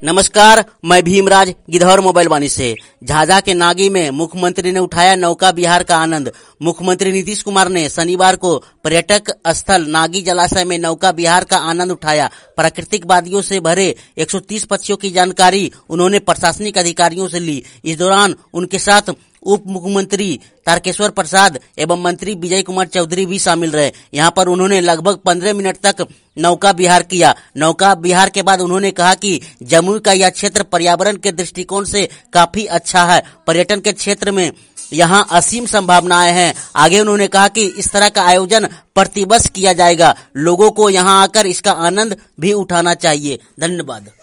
नमस्कार, मैं भीमराज गिद्धौर मोबाइल वाणी से। झाझा के नागी में मुख्यमंत्री ने उठाया नौका विहार का आनंद। मुख्यमंत्री नीतीश कुमार ने शनिवार को पर्यटक स्थल नागी जलाशय में नौका विहार का आनंद उठाया। प्राकृतिक वादियों से भरे 130 पक्षियों की जानकारी उन्होंने प्रशासनिक अधिकारियों से ली। इस दौरान उनके साथ उप मुख्यमंत्री तारकेश्वर प्रसाद एवं मंत्री विजय कुमार चौधरी भी शामिल रहे। यहाँ पर उन्होंने लगभग 15 मिनट तक नौका विहार किया। नौका विहार के बाद उन्होंने कहा कि जमुई का यह क्षेत्र पर्यावरण के दृष्टिकोण से काफी अच्छा है। पर्यटन के क्षेत्र में यहाँ असीम संभावनाएं हैं। आगे उन्होंने कहा कि इस तरह का आयोजन प्रतिवर्ष किया जाएगा। लोगों को यहाँ आकर इसका आनंद भी उठाना चाहिए। धन्यवाद।